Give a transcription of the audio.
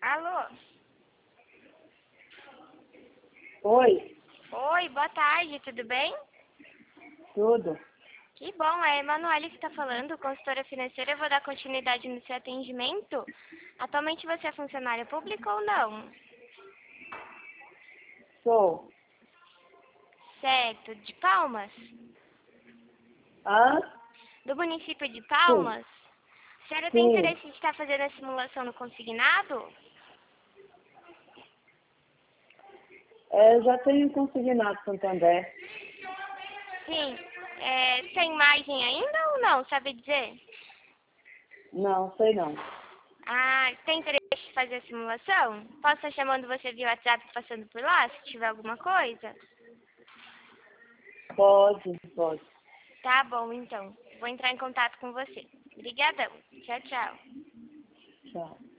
Alô? Oi, Oi, boa tarde, tudo bem? tudo. Que bom, é a Emanuele que está falando, consultora financeira. Eu vou dar continuidade no seu atendimento. Atualmente você é funcionária pública ou não? Sou. Certo, de Palmas? Ah, Do município de sim, Palmas? A senhora tem sim. interesse em estar fazendo a simulação no consignado? Eu já tenho consignado Santander. Sim. Tem margem ainda ou não, sabe dizer? Não, sei não. Ah, tem interesse em fazer a simulação? Posso estar chamando você via WhatsApp passando por lá, se tiver alguma coisa? Pode, pode. Tá bom, então. Vou entrar em contato com você. Obrigadão. Tchau, tchau. Tchau.